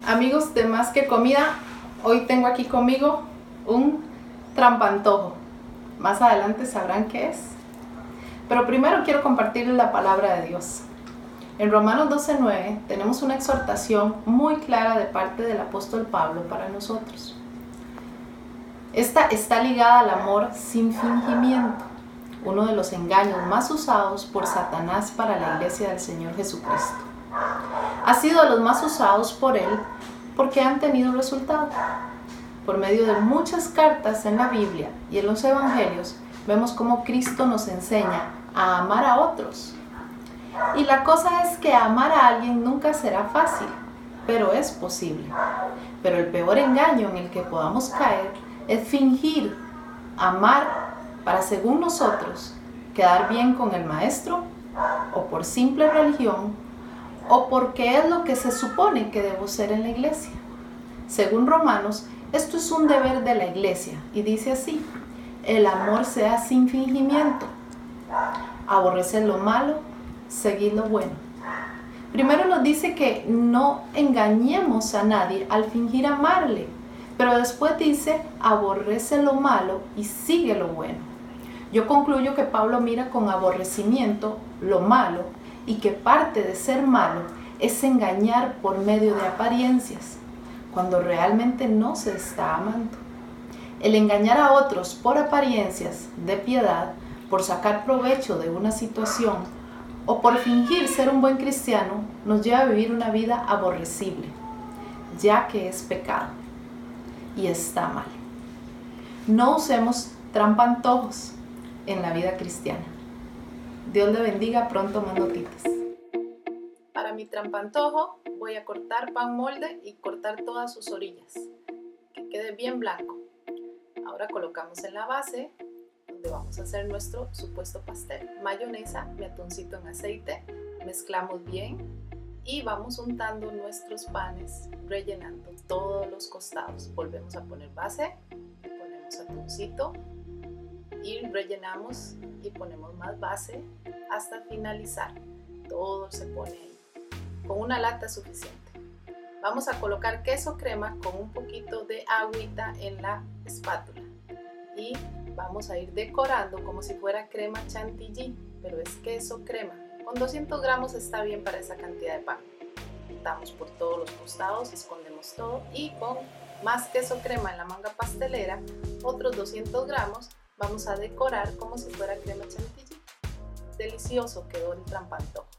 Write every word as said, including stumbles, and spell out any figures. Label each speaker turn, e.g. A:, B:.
A: Amigos de Más que Comida, hoy tengo aquí conmigo un trampantojo. Más adelante sabrán qué es. Pero primero quiero compartirles la palabra de Dios. En Romanos doce nueve tenemos una exhortación muy clara de parte del apóstol Pablo para nosotros. Esta está ligada al amor sin fingimiento, uno de los engaños más usados por Satanás para la iglesia del Señor Jesucristo. Ha sido de los más usados por él porque han tenido resultado. Por medio de muchas cartas en la Biblia y en los evangelios, vemos cómo Cristo nos enseña a amar a otros. Y la cosa es que amar a alguien nunca será fácil, pero es posible. Pero el peor engaño en el que podamos caer es fingir amar para, según nosotros, quedar bien con el maestro, o por simple religión, o porque es lo que se supone que debo ser en la iglesia. Según Romanos, esto es un deber de la iglesia y dice así: el amor sea sin fingimiento, aborrecer lo malo, seguir lo bueno. Primero nos dice que no engañemos a nadie al fingir amarle, pero después dice aborrece lo malo y sigue lo bueno. Yo concluyo que Pablo mira con aborrecimiento lo malo y que parte de ser malo es engañar por medio de apariencias, cuando realmente no se está amando. El engañar a otros por apariencias de piedad, por sacar provecho de una situación o por fingir ser un buen cristiano, nos lleva a vivir una vida aborrecible, ya que es pecado y está mal. No usemos trampantojos en la vida cristiana. Dios le bendiga, pronto más notitas. Para mi trampantojo voy a cortar pan molde y cortar todas sus orillas, que quede bien blanco. Ahora colocamos en la base, donde vamos a hacer nuestro supuesto pastel, mayonesa, mi atuncito en aceite, mezclamos bien y vamos untando nuestros panes, rellenando todos los costados. Volvemos a poner base, ponemos atuncito y rellenamos y ponemos más base hasta finalizar. Todo se pone ahí. Con una lata es suficiente. Vamos a colocar queso crema con un poquito de agüita en la espátula y vamos a ir decorando como si fuera crema chantilly, pero es queso crema. Con doscientos gramos está bien para esa cantidad de pan. Untamos por todos los costados, escondemos todo y con más queso crema en la manga pastelera, otros doscientos gramos, vamos a decorar como si fuera crema chantilly. Delicioso quedó el trampantojo.